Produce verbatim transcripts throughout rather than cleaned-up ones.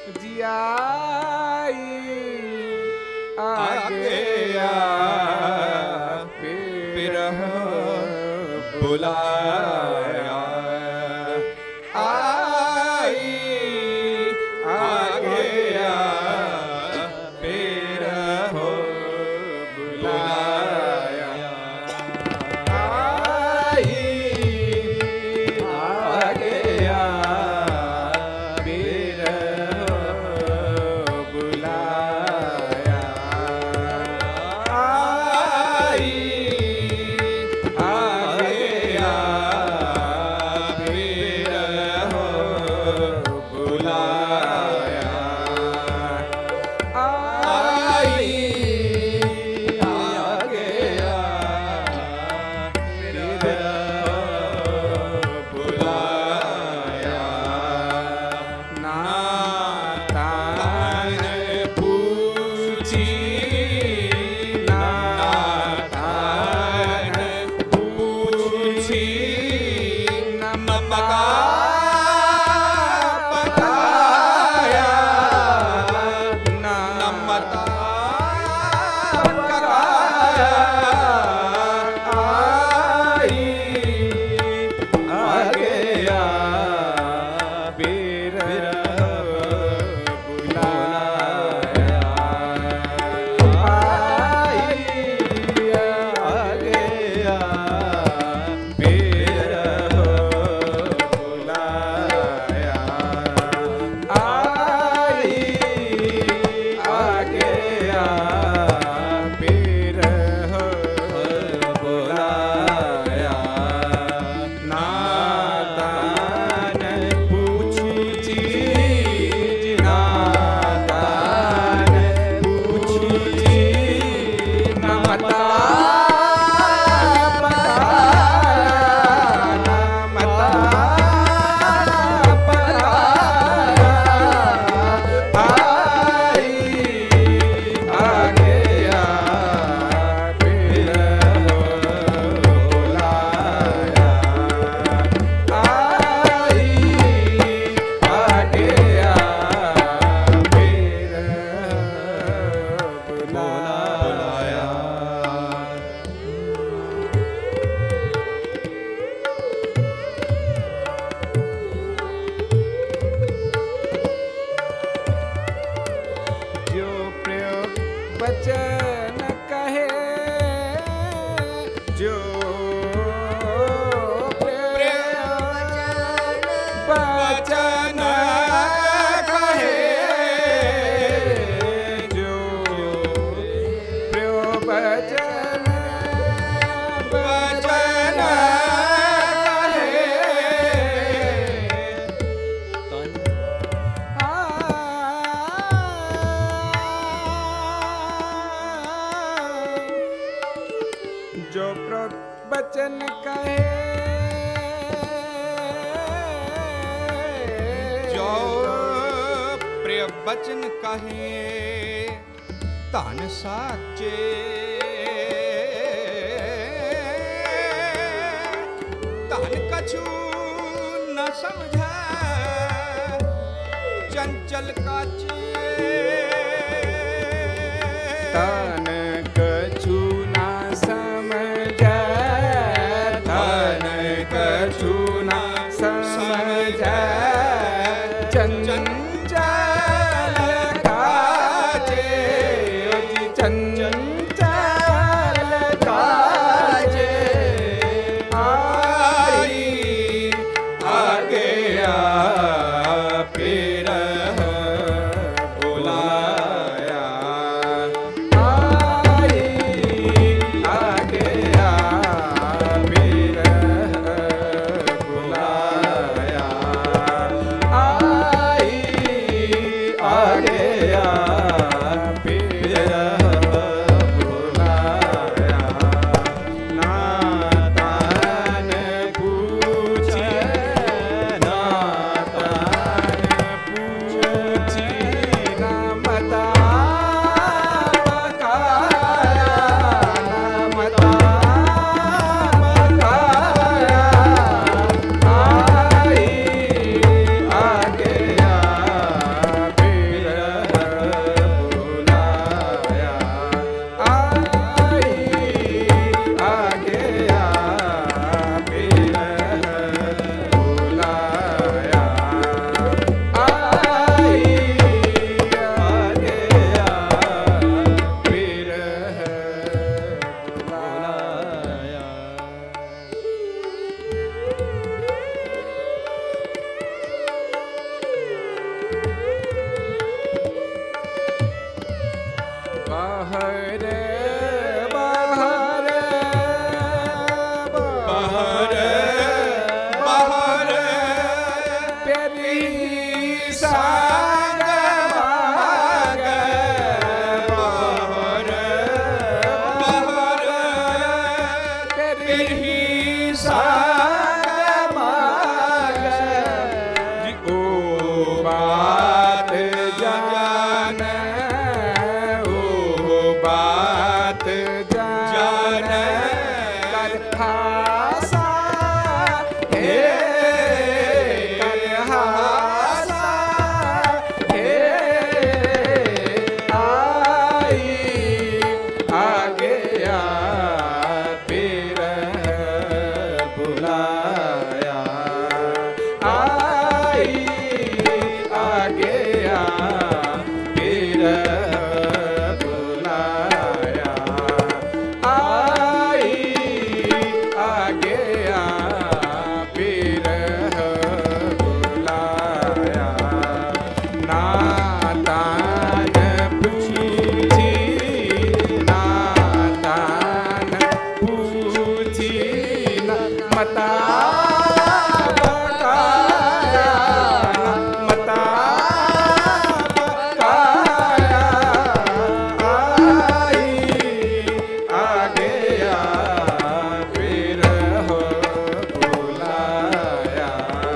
जियाई आ गया पिरह बुलाया आई आ गया पिरह बुलाया आई आ गया बचन कहे जो बचन कहे जो प्रिय बचन बचन कहे जो प्रवचन कहे जो प्रिय बचन कहे तान साचे तान कछु न समझा चंचल काचे तान कछु न समझ तान कछु न समझ चंचल काचे चंचल काचे आई आ गया पिरह बुलाया आई बाहर बाहर बाहर बाहर तेरी साग माग बाहर बाहर तेरी साग माग जी ओ बात जान ओ बात जान कर हासा हे कर हासा हे आई आगे आ फिर बुलाया आई आगे आ फिर बुलाया आई आगे आ फिर बुलाया नातान पूछी नातान पूछी न मता बकाया मता बकाया आई आगे आ फिर हो बुलाया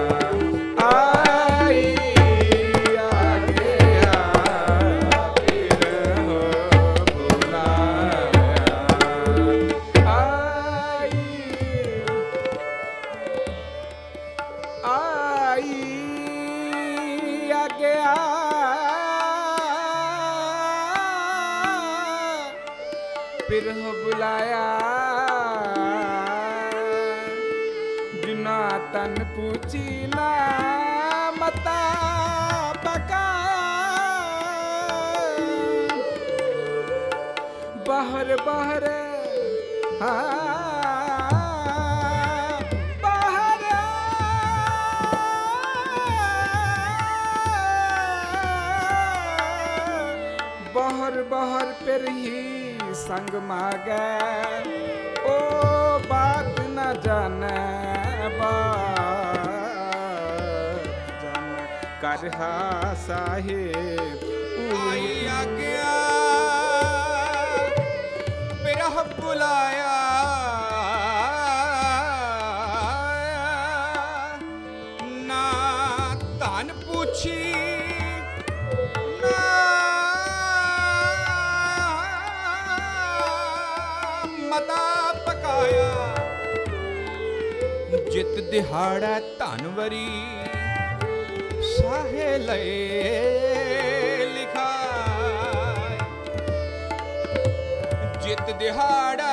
आई आगे आ फिर हो बुलाया आई आई आगे आ फिर हो बुलाया बिना तन पूछी ना मता पकाया बाहर बाहर हाँ बाहर बाहर बाहर पर ही संग मागे ओ बात न जाने बात जाने कर साहिब आई आज्ञा बिरह बुलाया ना तान पूछी ना मता पकाया जित दिहाड़ा धनवरी साहे लए लिखा जित दिहाड़ा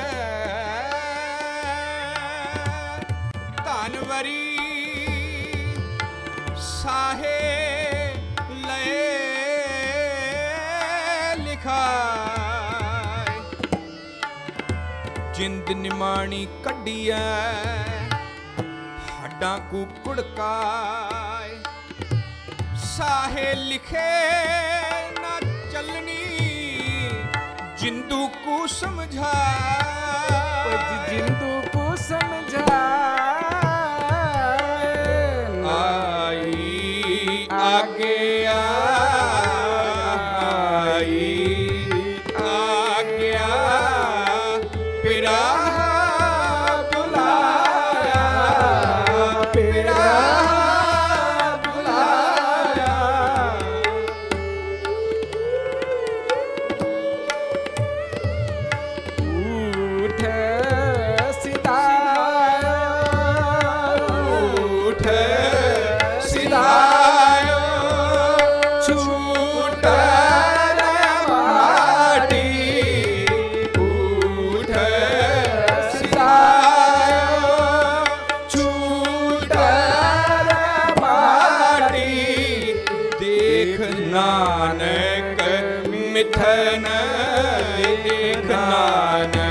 धनवरी साहे लए लिखा जिंद निमाणी कड्डिया हड्डां को कुड़काए साहे लिखे ना चलनी जिंदू को समझा जिंदू को समझा आई आगे आई आज्ञा पिरा बुलाया पिरा बुलाया उठ सितारा उठ सिधायो छूट माटी उठ सिधायो छूट माटी देख नानक मिथन देख नानक